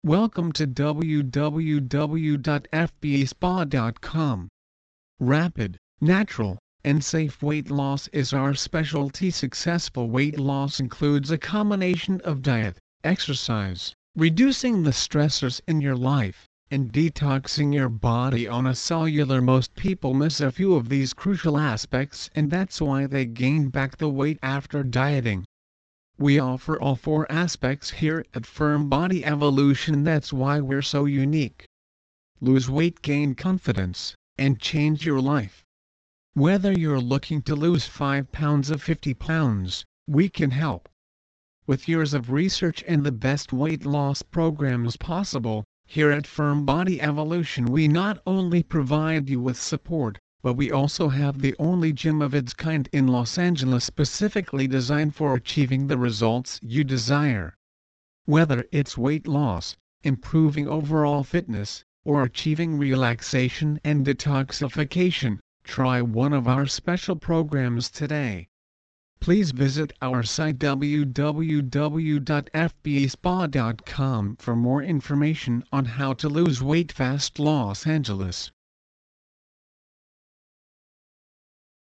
Welcome to www.fbaspa.com. Rapid, natural, and safe weight loss is our specialty. Successful weight loss includes a combination of diet, exercise, reducing the stressors in your life, and detoxing your body on a cellular. Most people miss a few of these crucial aspects, and that's why they gain back the weight after dieting. We offer all four aspects here at Firm Body Evolution. That's why we're so unique. Lose weight, gain confidence, and change your life. Whether you're looking to lose 5 pounds or 50 pounds, we can help. With years of research and the best weight loss programs possible, here at Firm Body Evolution we not only provide you with support, but we also have the only gym of its kind in Los Angeles specifically designed for achieving the results you desire. Whether it's weight loss, improving overall fitness, or achieving relaxation and detoxification, try one of our special programs today. Please visit our site www.fbaspa.com for more information on how to lose weight fast. Los Angeles.